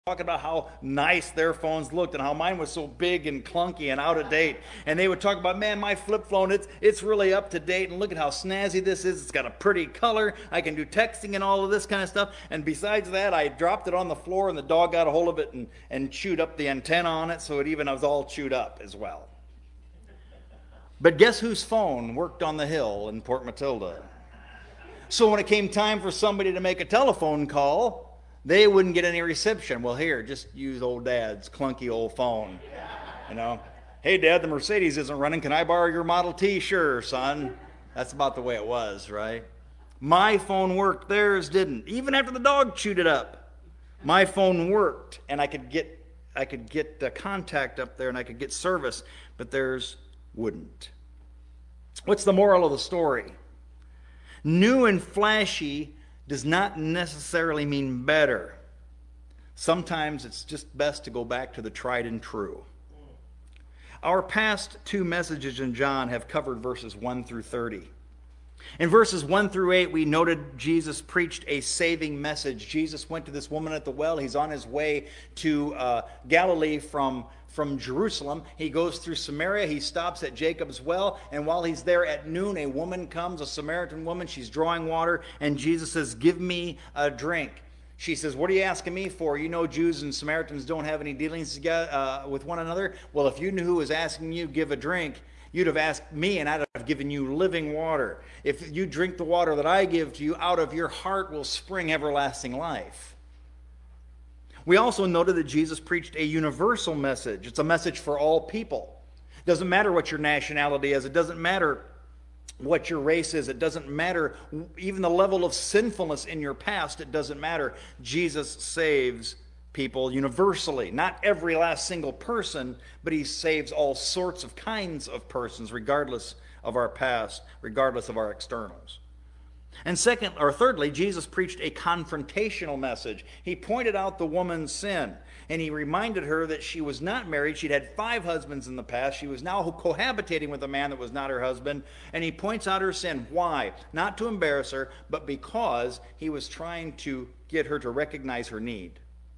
talking about how nice their phones looked and how mine was so big and clunky and out of date. And they would talk about, man, my flip phone, it's really up to date, and look at how snazzy this is. It's got a pretty color. I can do texting and all of this kind of stuff. And besides that, I dropped it on the floor and the dog got a hold of it and chewed up the antenna on it, so it even was all chewed up as well. But guess whose phone worked on the hill in Port Matilda? So when it came time for somebody to make a telephone call, they wouldn't get any reception. Well, here, just use old Dad's clunky old phone. You know, hey, Dad, the Mercedes isn't running. Can I borrow your Model T? Sure, son. That's about the way it was, right? My phone worked. Theirs didn't. Even after the dog chewed it up, my phone worked, and I could get the contact up there, and I could get service, but theirs wouldn't. What's the moral of the story? New and flashy does not necessarily mean better. Sometimes it's just best to go back to the tried and true. Our past two messages in John have covered verses 1 through 30. In verses 1 through 8, we noted Jesus preached a saving message. Jesus went to this woman at the well. He's on his way to Galilee from Jerusalem. He goes through Samaria. He stops at Jacob's well. And while he's there at noon, a woman comes, a Samaritan woman. She's drawing water. And Jesus says, "Give me a drink." She says, "What are you asking me for? You know Jews and Samaritans don't have any dealings with one another. Well, if you knew who was asking you, give a drink, you'd have asked me, and I'd have given you living water. If you drink the water that I give to you, out of your heart will spring everlasting life." We also noted that Jesus preached a universal message. It's a message for all people. It doesn't matter what your nationality is. It doesn't matter what your race is. It doesn't matter even the level of sinfulness in your past. It doesn't matter. Jesus saves people universally. Not every last single person, but he saves all sorts of kinds of persons, regardless of our past, regardless of our externals. And thirdly, Jesus preached a confrontational message. He pointed out the woman's sin, and he reminded her that she was not married. She'd had 5 husbands in the past. She was now cohabitating with a man that was not her husband, and he points out her sin. Why? Not to embarrass her, but because he was trying to get her to recognize her need.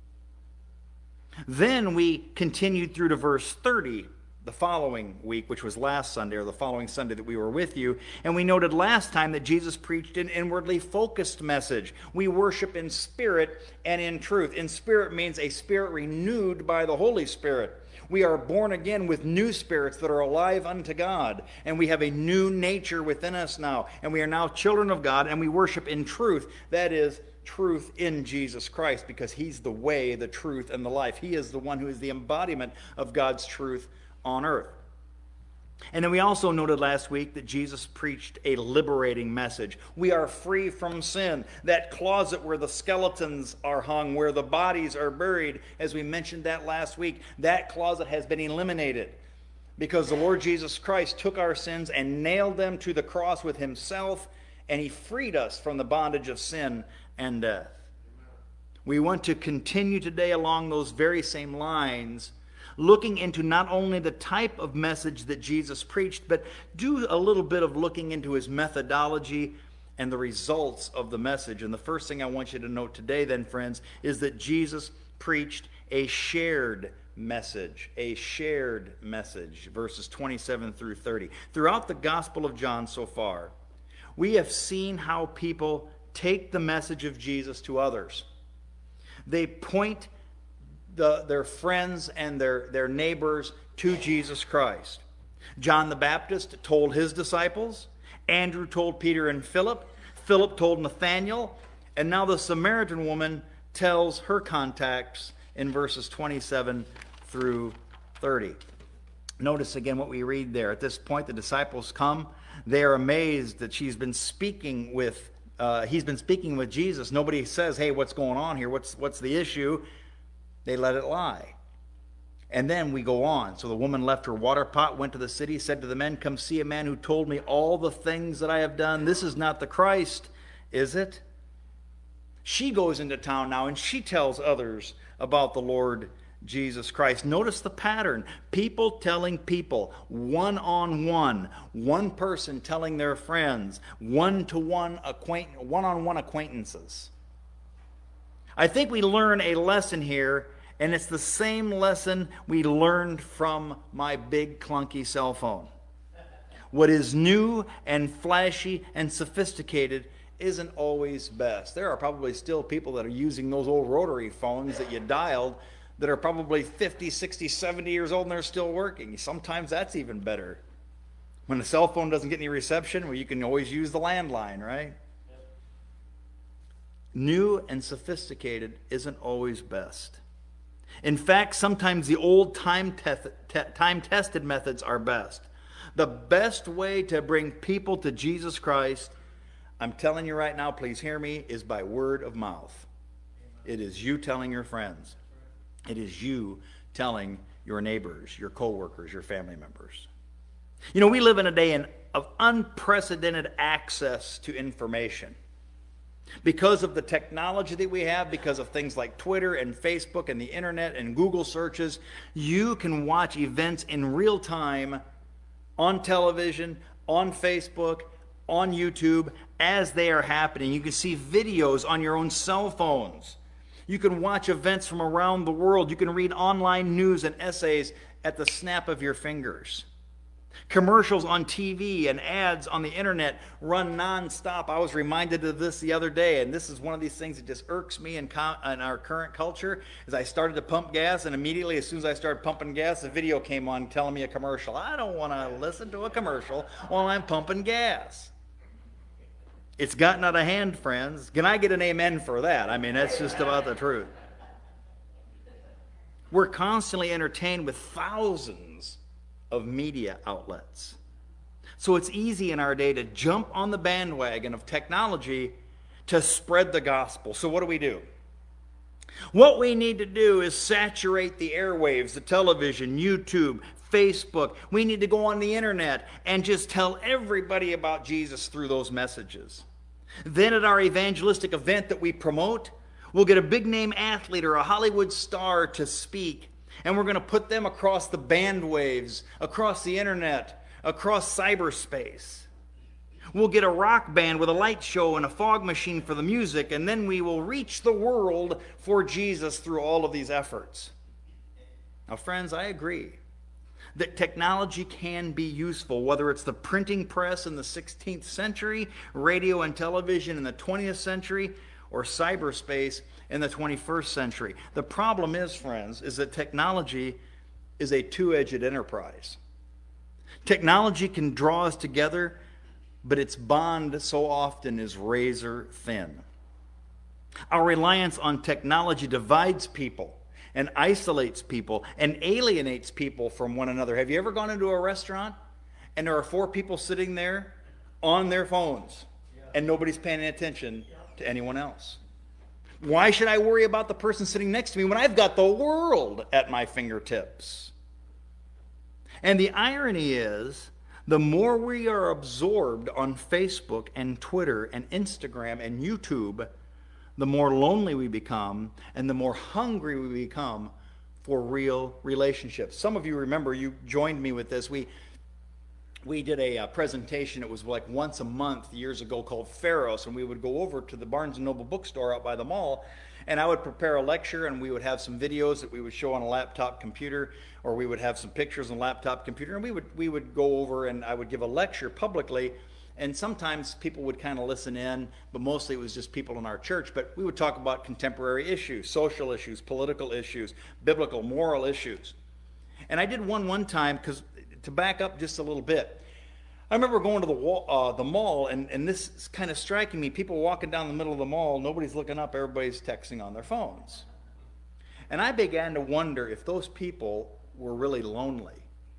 Then we continued through to verse 30 the following week, which was last Sunday, or the following Sunday that we were with you. And we noted last time that Jesus preached an inwardly focused message. We worship in spirit and in truth. In spirit means a spirit renewed by the Holy Spirit. We are born again with new spirits that are alive unto God. And we have a new nature within us now. And we are now children of God, and we worship in truth. That is, truth in Jesus Christ, because he's the way, the truth, and the life. He is the one who is the embodiment of God's truth on earth. And then we also noted last week that Jesus preached a liberating message. We are free from sin. That closet where the skeletons are hung, where the bodies are buried, as we mentioned that last week, that closet has been eliminated because the Lord Jesus Christ took our sins and nailed them to the cross with himself, and he freed us from the bondage of sin and death. We want to continue today along those very same lines, looking into not only the type of message that Jesus preached, but do a little bit of looking into his methodology and the results of the message. And the first thing I want you to note today then, friends, is that Jesus preached a shared message. A shared message. Verses 27 through 30. Throughout the Gospel of John so far, we have seen how people take the message of Jesus to others. They point their friends and their neighbors to Jesus Christ. John the Baptist told his disciples. Andrew told Peter and Philip. Philip told Nathanael. And now the Samaritan woman tells her contacts in verses 27 through 30. Notice again what we read there. At this point, the disciples come. They are amazed that he's been speaking with Jesus. Nobody says, "Hey, what's going on here? What's the issue?" They let it lie. And then we go on. So the woman left her water pot, went to the city, said to the men, "Come see a man who told me all the things that I have done. This is not the Christ, is it?" She goes into town now and she tells others about the Lord Jesus Christ. Notice the pattern. People telling people, one-on-one. One person telling their friends, one-on-one acquaintances. I think we learn a lesson here And it's the same lesson we learned from my big clunky cell phone. What is new and flashy and sophisticated isn't always best. There are probably still people that are using those old rotary phones that you dialed that are probably 50, 60, 70 years old and they're still working. Sometimes that's even better. When a cell phone doesn't get any reception, well, you can always use the landline, right? Yep. New and sophisticated isn't always best. In fact, sometimes the old time-tested methods are best. The best way to bring people to Jesus Christ, I'm telling you right now, please hear me, is by word of mouth. It is you telling your friends. It is you telling your neighbors, your coworkers, your family members. You know, we live in a day of unprecedented access to information. Because of the technology that we have, because of things like Twitter and Facebook and the internet and Google searches, you can watch events in real time on television, on Facebook, on YouTube as they are happening. You can see videos on your own cell phones. You can watch events from around the world. You can read online news and essays at the snap of your fingers. Commercials on TV and ads on the internet run nonstop. I was reminded of this the other day, and this is one of these things that just irks me in our current culture. Is I started to pump gas, and immediately as soon as I started pumping gas, a video came on telling me a commercial. I don't want to listen to a commercial while I'm pumping gas. It's gotten out of hand, friends. Can I get an amen for that? I mean, that's just about the truth. We're constantly entertained with thousands of media outlets. So it's easy in our day to jump on the bandwagon of technology to spread the gospel. So what do? What we need to do is saturate the airwaves, the television, YouTube, Facebook. We need to go on the internet and just tell everybody about Jesus through those messages. Then at our evangelistic event that we promote, we'll get a big name athlete or a Hollywood star to speak. And we're going to put them across the bandwaves, across the internet, across cyberspace. We'll get a rock band with a light show and a fog machine for the music, and then we will reach the world for Jesus through all of these efforts. Now, friends, I agree that technology can be useful, whether it's the printing press in the 16th century, radio and television in the 20th century, or cyberspace in the 21st century. The problem is, friends, is that technology is a two-edged enterprise. Technology can draw us together, but its bond so often is razor thin. Our reliance on technology divides people and isolates people and alienates people from one another. Have you ever gone into a restaurant and there are 4 people sitting there on their phones and nobody's paying attention to anyone else? Why should I worry about the person sitting next to me when I've got the world at my fingertips? And the irony is, the more we are absorbed on Facebook and Twitter and Instagram and YouTube, the more lonely we become and the more hungry we become for real relationships. Some of you remember, you joined me with this. We did a presentation, it was like once a month years ago, called Pharos, and we would go over to the Barnes & Noble bookstore out by the mall, and I would prepare a lecture, and we would have some videos that we would show on a laptop computer, or we would have some pictures on a laptop computer, and we would go over and I would give a lecture publicly, and sometimes people would kind of listen in, but mostly it was just people in our church. But we would talk about contemporary issues, social issues, political issues, biblical, moral issues. And I did one time, because to back up just a little bit, I remember going to the mall, and this is kind of striking me. People walking down the middle of the mall, nobody's looking up, everybody's texting on their phones. And I began to wonder if those people were really lonely.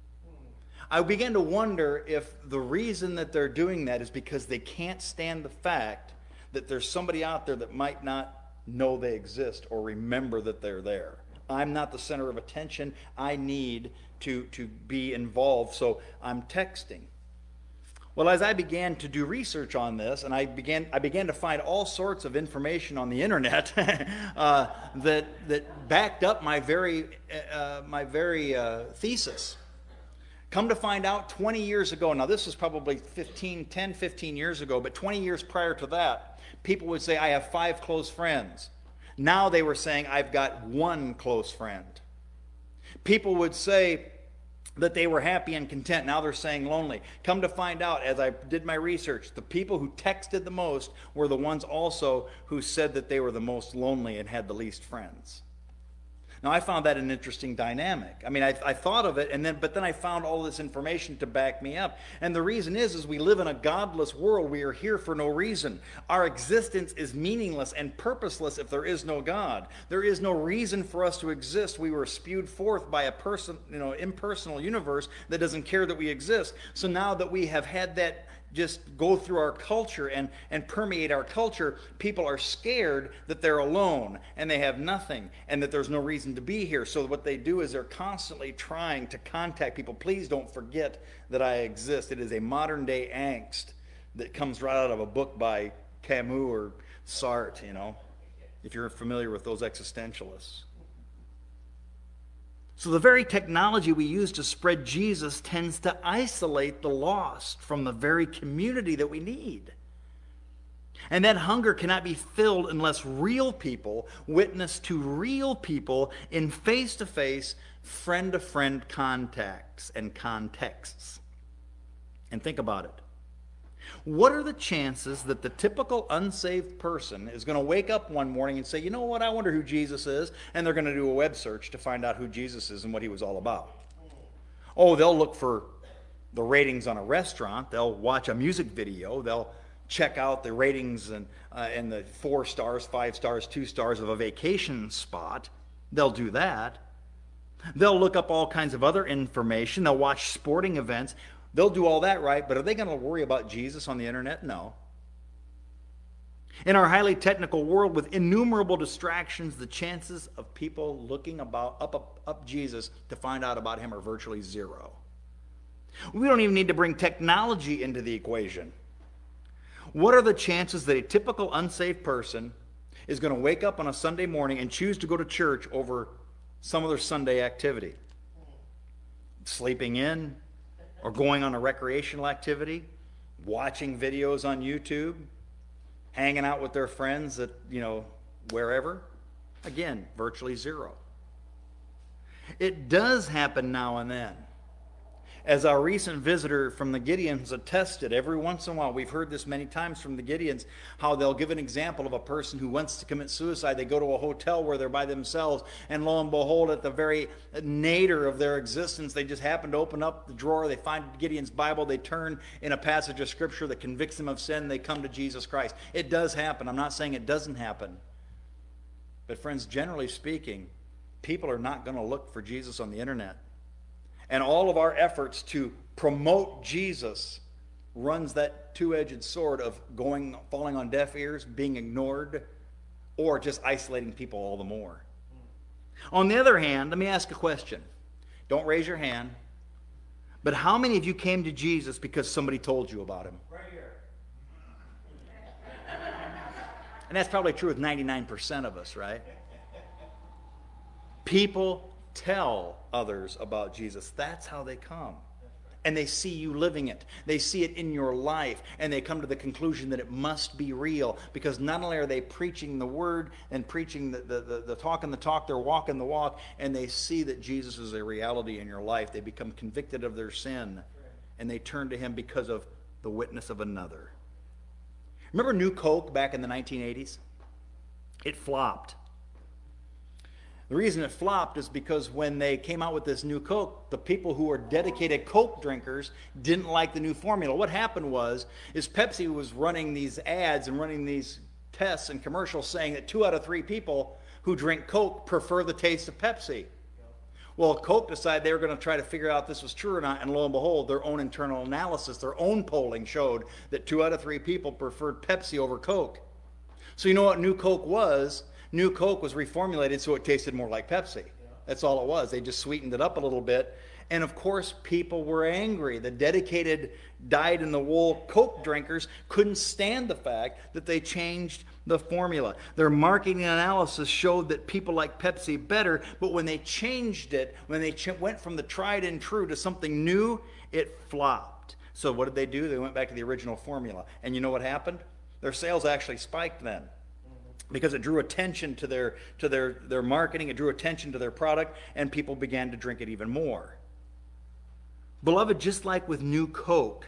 I began to wonder if the reason that they're doing that is because they can't stand the fact that there's somebody out there that might not know they exist or remember that they're there. I'm not the center of attention. I need to be involved, so I'm texting. Well, as I began to do research on this, and I began to find all sorts of information on the internet that backed up my very thesis. Come to find out, 20 years ago, now this is probably 10, 15 years ago, but 20 years prior to that, people would say, I have 5 close friends. Now they were saying, I've got one close friend. People would say that they were happy and content. Now they're saying lonely. Come to find out, as I did my research, the people who texted the most were the ones also who said that they were the most lonely and had the least friends. Now, I found that an interesting dynamic. I mean, I thought of it, but then I found all this information to back me up. And the reason is we live in a godless world. We are here for no reason. Our existence is meaningless and purposeless if there is no God. There is no reason for us to exist. We were spewed forth by a impersonal universe that doesn't care that we exist. So now that we have had that just go through our culture and permeate our culture, people are scared that they're alone and they have nothing and that there's no reason to be here. So what they do is they're constantly trying to contact people. Please don't forget that I exist. It is a modern day angst that comes right out of a book by Camus or Sartre, if you're familiar with those existentialists. So the very technology we use to spread Jesus tends to isolate the lost from the very community that we need. And that hunger cannot be filled unless real people witness to real people in face-to-face, friend-to-friend contacts and contexts. And think about it. What are the chances that the typical unsaved person is going to wake up one morning and say, you know what, I wonder who Jesus is, and they're going to do a web search to find out who Jesus is and what he was all about? Oh, they'll look for the ratings on a restaurant. They'll watch a music video. They'll check out the ratings and the 4 stars, 5 stars, 2 stars of a vacation spot. They'll do that. They'll look up all kinds of other information. They'll watch sporting events. They'll do all that, right? But are they going to worry about Jesus on the internet? No. In our highly technical world with innumerable distractions, the chances of people looking up Jesus to find out about him are virtually zero. We don't even need to bring technology into the equation. What are the chances that a typical unsaved person is going to wake up on a Sunday morning and choose to go to church over some other Sunday activity? Sleeping in, or going on a recreational activity, watching videos on YouTube, hanging out with their friends at, wherever. Again, virtually zero. It does happen now and then. As our recent visitor from the Gideons attested, every once in a while, we've heard this many times from the Gideons, how they'll give an example of a person who wants to commit suicide. They go to a hotel where they're by themselves, and lo and behold, at the very nadir of their existence, they just happen to open up the drawer, they find Gideon's Bible, they turn in a passage of Scripture that convicts them of sin, they come to Jesus Christ. It does happen. I'm not saying it doesn't happen. But friends, generally speaking, people are not going to look for Jesus on the internet. And all of our efforts to promote Jesus runs that two-edged sword of falling on deaf ears, being ignored, or just isolating people all the more. On the other hand, let me ask a question. Don't raise your hand. But how many of you came to Jesus because somebody told you about him? Right here. And that's probably true with 99% of us, right? People tell others about Jesus. That's how they come. And they see you living it. They see it in your life. And they come to the conclusion that it must be real. Because not only are they preaching the word and preaching the talking the talk, they're walking the walk. And they see that Jesus is a reality in your life. They become convicted of their sin. And they turn to him because of the witness of another. Remember New Coke back in the 1980s? It flopped. The reason it flopped is because when they came out with this new Coke, the people who were dedicated Coke drinkers didn't like the new formula. What happened was Pepsi was running these ads and running these tests and commercials saying that 2 out of 3 people who drink Coke prefer the taste of Pepsi. Well, Coke decided they were going to try to figure out if this was true or not, and lo and behold, their own internal analysis, their own polling showed that 2 out of 3 people preferred Pepsi over Coke. So you know what New Coke was? New Coke was reformulated so it tasted more like Pepsi. That's all it was. They just sweetened it up a little bit. And of course, people were angry. The dedicated, dyed-in-the-wool Coke drinkers couldn't stand the fact that they changed the formula. Their marketing analysis showed that people like Pepsi better, but when they changed it, when they went from the tried and true to something new, it flopped. So what did they do? They went back to the original formula. And you know what happened? Their sales actually spiked then. because it drew attention to their marketing, it drew attention to their product, and people began to drink it even more. Beloved, just like with New Coke,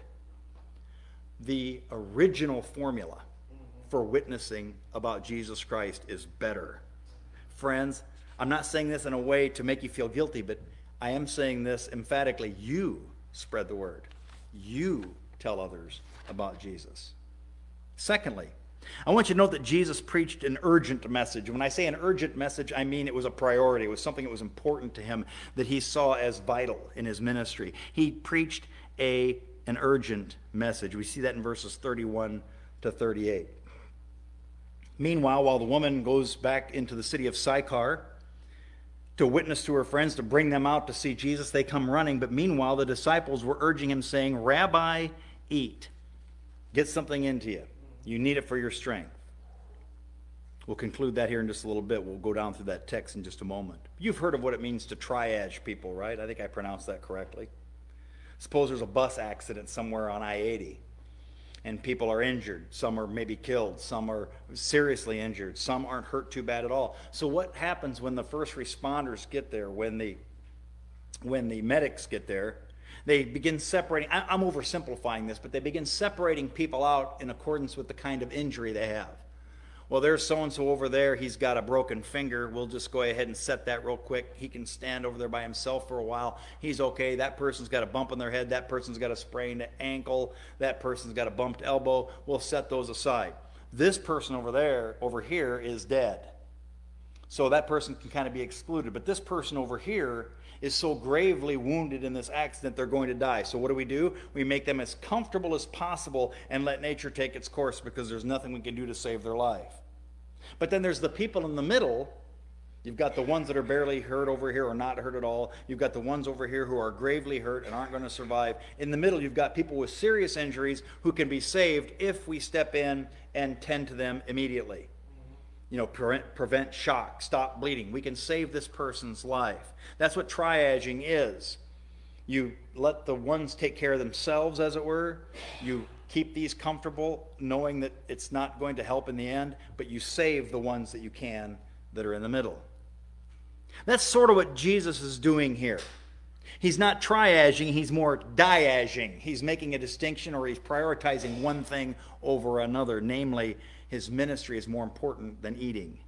the original formula for witnessing about Jesus Christ is better. Friends, I'm not saying this in a way to make you feel guilty, but I am saying this emphatically. You spread the word. You tell others about Jesus. Secondly, I want you to note that Jesus preached an urgent message. When I say an urgent message, I mean it was a priority. It was something that was important to him that he saw as vital in his ministry. He preached an urgent message. We see that in verses 31 to 38. Meanwhile, while the woman goes back into the city of Sychar to witness to her friends, to bring them out to see Jesus, they come running. But meanwhile, the disciples were urging him, saying, "Rabbi, eat. Get something into you. You need it for your strength." We'll conclude that here in just a little bit. We'll go down through that text in just a moment. You've heard of what it means to triage people, right? I think I pronounced that correctly. Suppose there's a bus accident somewhere on I-80, and people are injured. Some are maybe killed. Some are seriously injured. Some aren't hurt too bad at all. So what happens when the first responders get there, when the medics get there? They begin separating. I'm oversimplifying this, but they begin separating people out in accordance with the kind of injury they have. Well, there's so-and-so over there. He's got a broken finger. We'll just go ahead and set that real quick. He can stand over there by himself for a while. He's okay. That person's got a bump on their head. That person's got a sprained ankle. That person's got a bumped elbow. We'll set those aside. This person over here is dead. So that person can kind of be excluded. But this person over here is so gravely wounded in this accident, they're going to die. So what do? We make them as comfortable as possible and let nature take its course, because there's nothing we can do to save their life. But then there's the people in the middle. You've got the ones that are barely hurt over here or not hurt at all. You've got the ones over here who are gravely hurt and aren't going to survive. In the middle, you've got people with serious injuries who can be saved if we step in and tend to them immediately. Prevent shock, stop bleeding. We can save this person's life. That's what triaging is. You let the ones take care of themselves, as it were. You keep these comfortable, knowing that it's not going to help in the end, but you save the ones that you can that are in the middle. That's sort of what Jesus is doing here. He's not triaging, he's more diaging. He's making a distinction, or he's prioritizing one thing over another, namely, his ministry is more important than eating.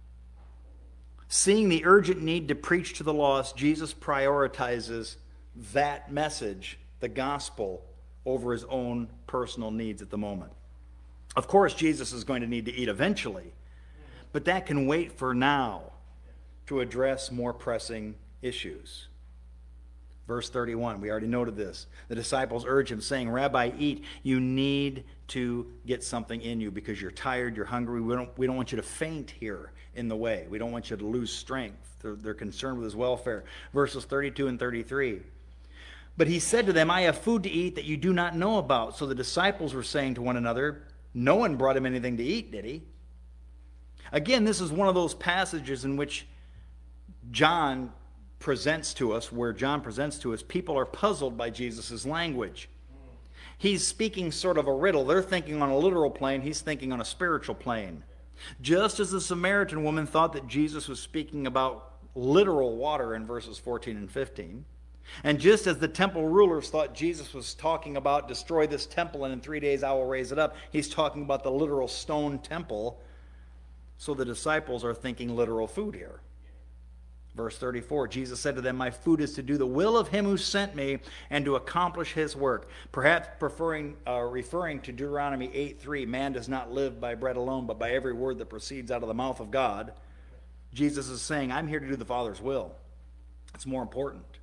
Seeing the urgent need to preach to the lost, Jesus prioritizes that message, the gospel, over his own personal needs at the moment. Of course, Jesus is going to need to eat eventually, but that can wait for now to address more pressing issues. Verse 31, we already noted this. The disciples urge him, saying, "Rabbi, eat. You need to get something in you because you're tired, you're hungry. We don't want you to faint here in the way. We don't want you to lose strength." They're concerned with his welfare. Verses 32 and 33. But he said to them, "I have food to eat that you do not know about." So the disciples were saying to one another, "No one brought him anything to eat, did he?" Again, this is one of those passages in which John presents to us, people are puzzled by Jesus' language. He's speaking sort of a riddle. They're thinking on a literal plane. He's thinking on a spiritual plane. Just as the Samaritan woman thought that Jesus was speaking about literal water in verses 14 and 15, and just as the temple rulers thought Jesus was talking about destroy this temple and in 3 days I will raise it up, he's talking about the literal stone temple. So the disciples are thinking literal food here. Verse 34, Jesus said to them, "My food is to do the will of him who sent me and to accomplish his work." Perhaps referring to Deuteronomy 8:3, man does not live by bread alone, but by every word that proceeds out of the mouth of God. Jesus is saying, I'm here to do the Father's will. It's more important.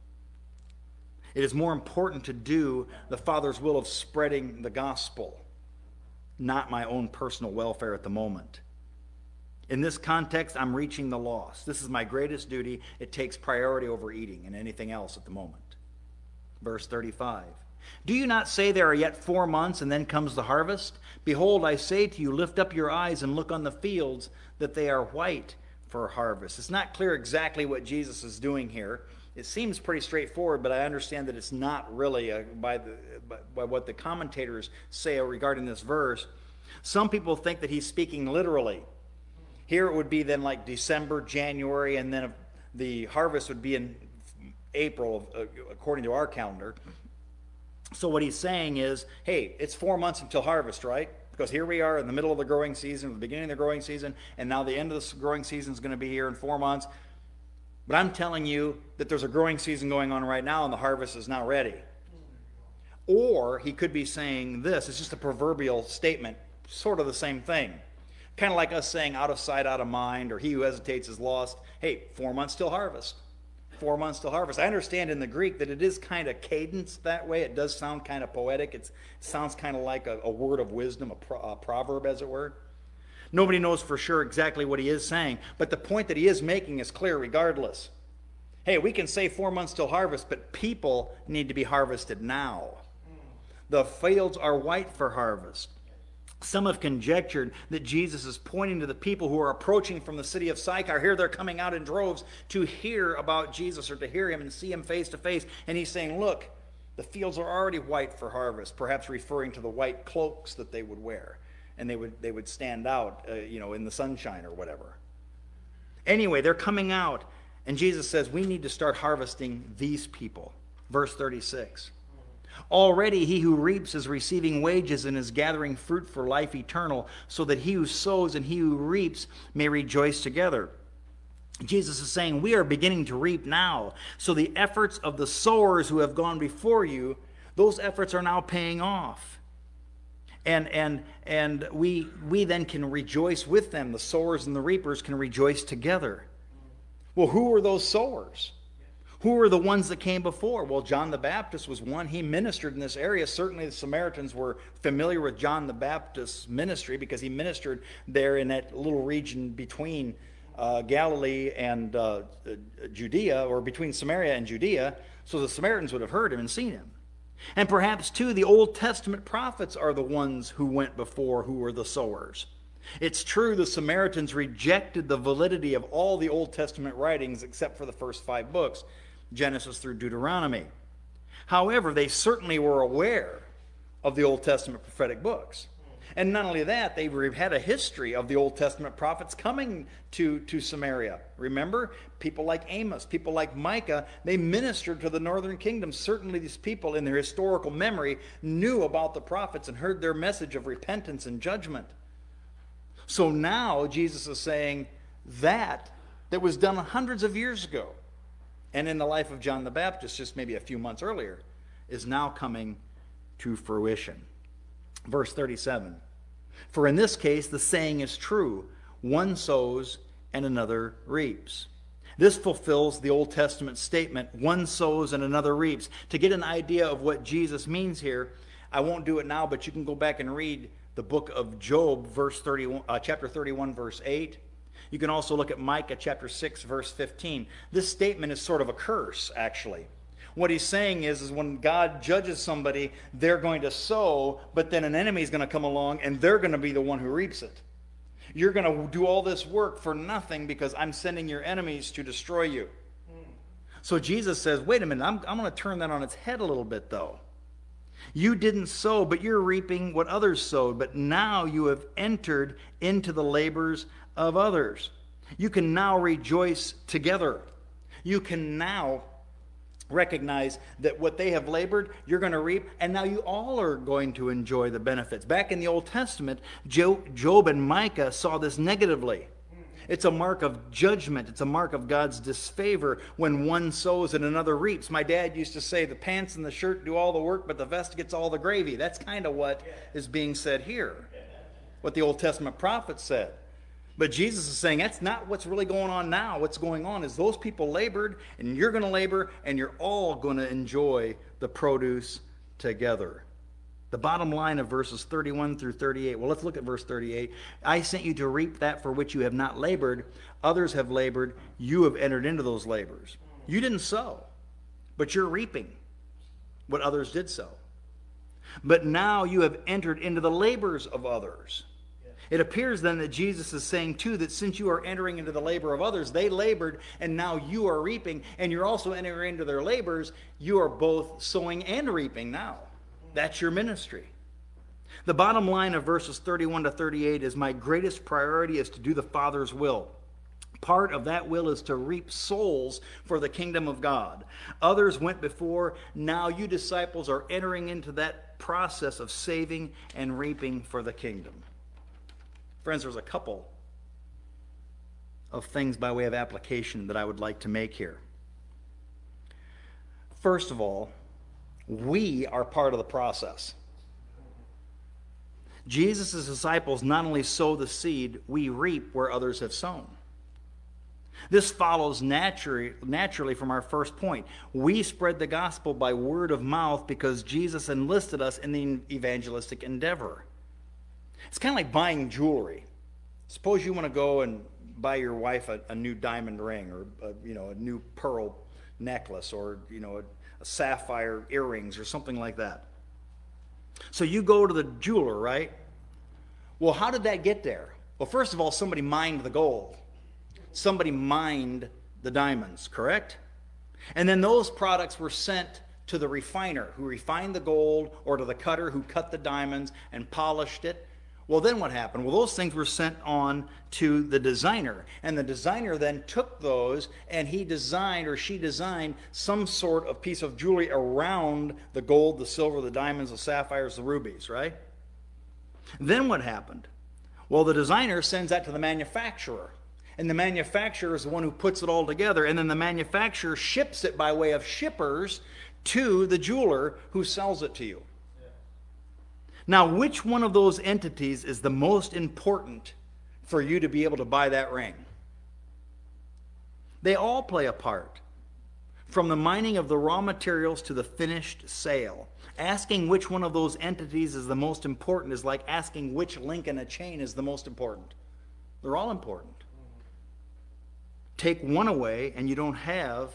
It is more important to do the Father's will of spreading the gospel, not my own personal welfare at the moment. In this context, I'm reaching the lost. This is my greatest duty. It takes priority over eating and anything else at the moment. Verse 35. Do you not say there are yet 4 months and then comes the harvest? Behold, I say to you, lift up your eyes and look on the fields, that they are white for harvest. It's not clear exactly what Jesus is doing here. It seems pretty straightforward, but I understand that it's not really by what the commentators say regarding this verse. Some people think that he's speaking literally. Here it would be then like December, January, and then the harvest would be in April, according to our calendar. So what he's saying is, hey, it's 4 months until harvest, right? Because here we are in the middle of the growing season, the beginning of the growing season, and now the end of the growing season is going to be here in 4 months. But I'm telling you that there's a growing season going on right now and the harvest is not ready. Or he could be saying this. It's just a proverbial statement, sort of the same thing. Kind of like us saying out of sight, out of mind, or he who hesitates is lost. Hey, 4 months till harvest. 4 months till harvest. I understand in the Greek that it is kind of cadenced that way. It does sound kind of poetic. It sounds kind of like a word of wisdom, a proverb, as it were. Nobody knows for sure exactly what he is saying, but the point that he is making is clear regardless. Hey, we can say 4 months till harvest, but people need to be harvested now. The fields are white for harvest. Some have conjectured that Jesus is pointing to the people who are approaching from the city of Sychar. Here they're coming out in droves to hear about Jesus or to hear him and see him face to face. And he's saying, look, the fields are already white for harvest, perhaps referring to the white cloaks that they would wear. And they would stand out, in the sunshine or whatever. Anyway, they're coming out. And Jesus says, we need to start harvesting these people. Verse 36. Already he who reaps is receiving wages and is gathering fruit for life eternal, so that he who sows and he who reaps may rejoice together. Jesus is saying we are beginning to reap now. So the efforts of the sowers who have gone before you, those efforts are now paying off. And we then can rejoice with them. The sowers and the reapers can rejoice together. Well, who were those sowers? Who were the ones that came before? Well, John the Baptist was one. He ministered in this area. Certainly the Samaritans were familiar with John the Baptist's ministry because he ministered there in that little region between Galilee and Judea, or between Samaria and Judea. So the Samaritans would have heard him and seen him. And perhaps, too, the Old Testament prophets are the ones who went before, who were the sowers. It's true the Samaritans rejected the validity of all the Old Testament writings except for the first 5 books, Genesis through Deuteronomy. However, they certainly were aware of the Old Testament prophetic books. And not only that, they had a history of the Old Testament prophets coming to Samaria. Remember, people like Amos, people like Micah, they ministered to the northern kingdom. Certainly these people in their historical memory knew about the prophets and heard their message of repentance and judgment. So now Jesus is saying that was done hundreds of years ago, and in the life of John the Baptist just maybe a few months earlier, is now coming to fruition. Verse 37, for in this case the saying is true, one sows and another reaps. This fulfills the Old Testament statement, one sows and another reaps. To get an idea of what Jesus means here, I won't do it now, but you can go back and read the book of Job, chapter 31, verse 8. You can also look at Micah chapter 6, verse 15. This statement is sort of a curse, actually. What he's saying is when God judges somebody, they're going to sow, but then an enemy is going to come along and they're going to be the one who reaps it. You're going to do all this work for nothing because I'm sending your enemies to destroy you. So Jesus says, wait a minute, I'm going to turn that on its head a little bit, though. You didn't sow, but you're reaping what others sowed. But now you have entered into the labors of others. You can now rejoice together. You can now recognize that what they have labored, you're going to reap, and now you all are going to enjoy the benefits. Back in the Old Testament, Job and Micah saw this negatively. It's a mark of judgment. It's a mark of God's disfavor when one sows and another reaps. My dad used to say the pants and the shirt do all the work, but the vest gets all the gravy. That's kind of what is being said here, what the Old Testament prophets said. But Jesus is saying that's not what's really going on now. What's going on is those people labored, and you're going to labor, and you're all going to enjoy the produce together. The bottom line of verses 31 through 38. Well, let's look at verse 38. I sent you to reap that for which you have not labored. Others have labored. You have entered into those labors. You didn't sow, but you're reaping what others did sow. But now you have entered into the labors of others. It appears then that Jesus is saying, too, that since you are entering into the labor of others, they labored, and now you are reaping, and you're also entering into their labors. You are both sowing and reaping now. That's your ministry. The bottom line of verses 31 to 38 is my greatest priority is to do the Father's will. Part of that will is to reap souls for the kingdom of God. Others went before. Now you disciples are entering into that process of saving and reaping for the kingdom. Friends, there's a couple of things by way of application that I would like to make here. First of all, we are part of the process. Jesus' disciples not only sow the seed, we reap where others have sown. This follows naturally from our first point. We spread the gospel by word of mouth because Jesus enlisted us in the evangelistic endeavor. It's kind of like buying jewelry. Suppose you want to go and buy your wife a new diamond ring, or a new pearl necklace, or a sapphire earrings or something like that. So you go to the jeweler, right? Well, how did that get there? Well, first of all, somebody mined the gold. Somebody mined the diamonds, correct? And then those products were sent to the refiner who refined the gold, or to the cutter who cut the diamonds and polished it. Well, then what happened? Well, those things were sent on to the designer. And the designer then took those and he designed, or she designed, some sort of piece of jewelry around the gold, the silver, the diamonds, the sapphires, the rubies, right? Then what happened? Well, the designer sends that to the manufacturer. And the manufacturer is the one who puts it all together. And then the manufacturer ships it by way of shippers to the jeweler who sells it to you. Now, which one of those entities is the most important for you to be able to buy that ring? They all play a part. From the mining of the raw materials to the finished sale. Asking which one of those entities is the most important is like asking which link in a chain is the most important. They're all important. Take one away and you don't have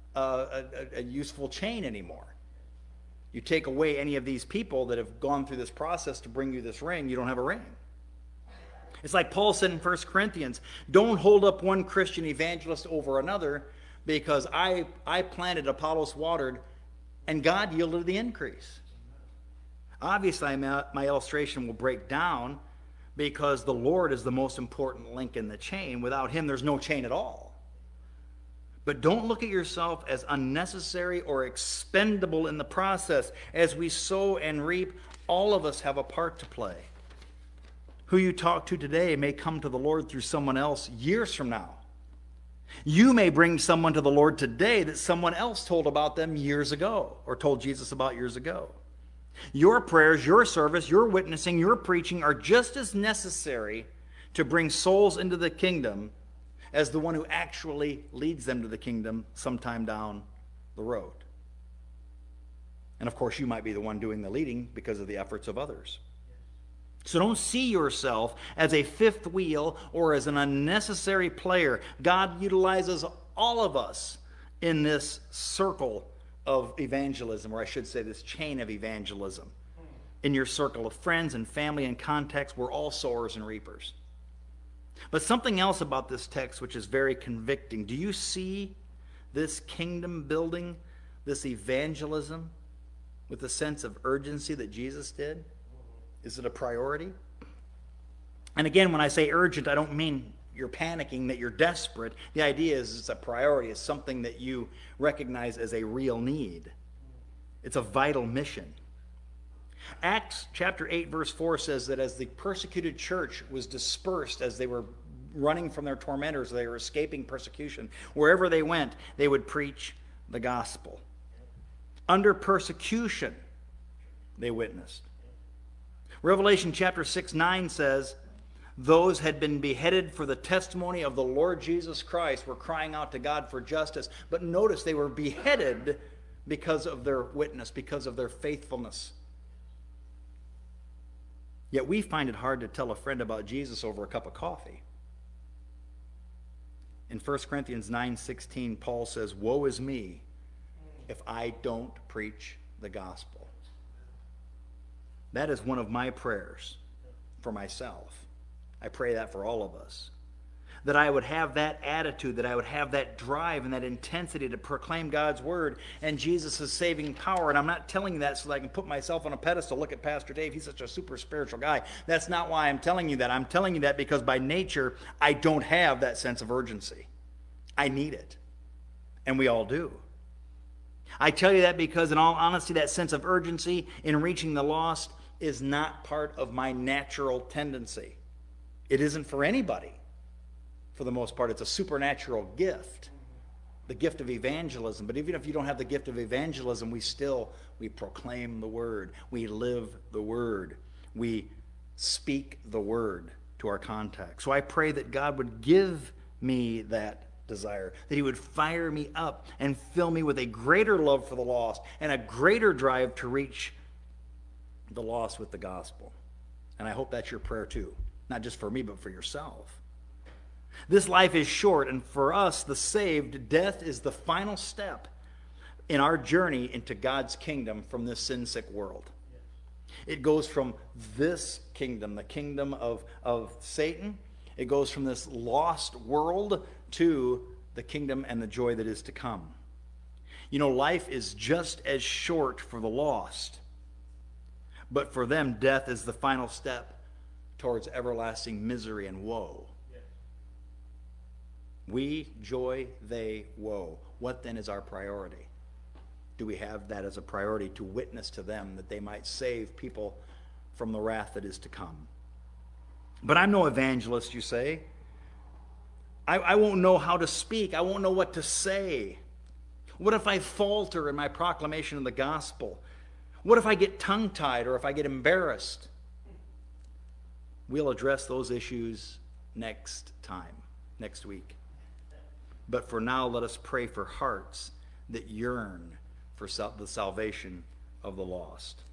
a useful chain anymore. You take away any of these people that have gone through this process to bring you this ring, you don't have a ring. It's like Paul said in 1 Corinthians, don't hold up one Christian evangelist over another, because I planted, Apollos watered, and God yielded the increase. Obviously, my illustration will break down because the Lord is the most important link in the chain. Without him, there's no chain at all. But don't look at yourself as unnecessary or expendable in the process. As we sow and reap, all of us have a part to play. Who you talk to today may come to the Lord through someone else years from now. You may bring someone to the Lord today that someone else told about them years ago, or told Jesus about years ago. Your prayers, your service, your witnessing, your preaching are just as necessary to bring souls into the kingdom as the one who actually leads them to the kingdom sometime down the road. And of course, you might be the one doing the leading because of the efforts of others. So don't see yourself as a fifth wheel or as an unnecessary player. God utilizes all of us in this circle of evangelism, or I should say this chain of evangelism. In your circle of friends and family and contacts, we're all sowers and reapers. But something else about this text which is very convicting. Do you see this kingdom building, this evangelism, with the sense of urgency that Jesus did? Is it a priority? And again, when I say urgent, I don't mean you're panicking, that you're desperate. The idea is it's a priority. It's something that you recognize as a real need. It's a vital mission. Acts chapter 8, verse 4 says that as the persecuted church was dispersed, as they were running from their tormentors, they were escaping persecution, wherever they went, they would preach the gospel. Under persecution, they witnessed. Revelation chapter 6:9 says, those had been beheaded for the testimony of the Lord Jesus Christ were crying out to God for justice. But notice they were beheaded because of their witness, because of their faithfulness. Yet we find it hard to tell a friend about Jesus over a cup of coffee. In 1 Corinthians 9:16, Paul says, woe is me if I don't preach the gospel. That is one of my prayers for myself. I pray that for all of us. that I would have that attitude, that I would have that drive and that intensity to proclaim God's word and Jesus' saving power. And I'm not telling you that so that I can put myself on a pedestal. Look at Pastor Dave. He's such a super spiritual guy. That's not why I'm telling you that. I'm telling you that because by nature, I don't have that sense of urgency. I need it. And we all do. I tell you that because, in all honesty, that sense of urgency in reaching the lost is not part of my natural tendency. It isn't for anybody. For the most part, it's a supernatural gift, the gift of evangelism. But even if you don't have the gift of evangelism, we proclaim the word. We live the word. We speak the word to our contact. So I pray that God would give me that desire, that he would fire me up and fill me with a greater love for the lost and a greater drive to reach the lost with the gospel. And I hope that's your prayer too, not just for me, but for yourself. This life is short, and for us, the saved, death is the final step in our journey into God's kingdom from this sin-sick world. It goes from this kingdom, the kingdom of Satan. It goes from this lost world to the kingdom and the joy that is to come. You know, life is just as short for the lost, but for them, death is the final step towards everlasting misery and woe. Yes. We, joy, they, woe. What then is our priority? Do we have that as a priority to witness to them that they might save people from the wrath that is to come? But I'm no evangelist, you say. I won't know how to speak. I won't know what to say. What if I falter in my proclamation of the gospel? What if I get tongue-tied or if I get embarrassed? We'll address those issues next week. But for now, let us pray for hearts that yearn for the salvation of the lost.